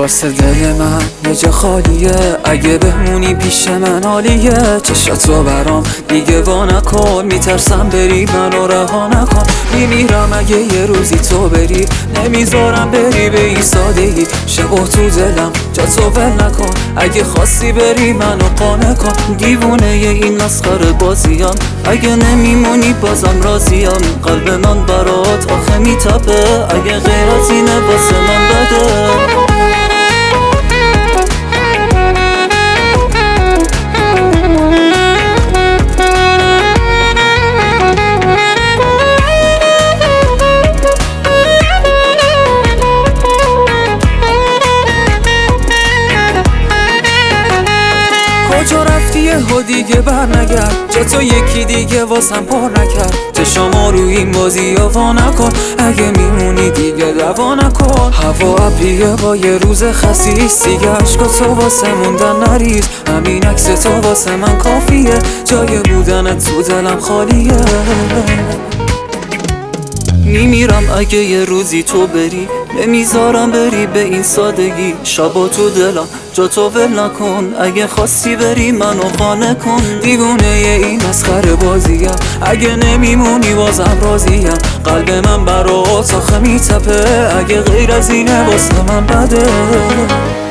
واسه دل من یه جا خالیه، اگه بمونی پیش من عالیه. چشاتو برام دیگه وا نکن، میترسم بری منو رها نکن. میمیرم اگه یه روزی تو بری، نمیذارم بری به این سادگی. شبا تو دلم جا تو ول نکن، اگه خواستی بری منو قانع کن. دیوونه این مسخره بازیم، اگه نمیمونی بازم راضیم. قلب من برات آخه میتپه، اگه غیر از اینه واسه من بده. کجا رفتی یهو دیگه بر نگرد، جا تو یکی دیگه واسم پر نکرد. چشامو روی این بازی وا نکن، اگه میمونی دیگه دوا نکن. هوا ابریه با یه روز خسیس، دیگه عشقا تو واسه موندن نریز. همین عکس تو واسه من کافیه، جای بودنت تو دلم خالیه. میمیرم اگه یه روزی تو بری، نمیذارم بری به این سادگی. شبا تو دلم جا تو ول نکن، اگه خواستی بری منو قانع کن. دیوونه این مسخره بازیم، اگه نمیمونی بازم راضیم. قلب من برات آخه میتپه، اگه غیر از اینه واسه من بده.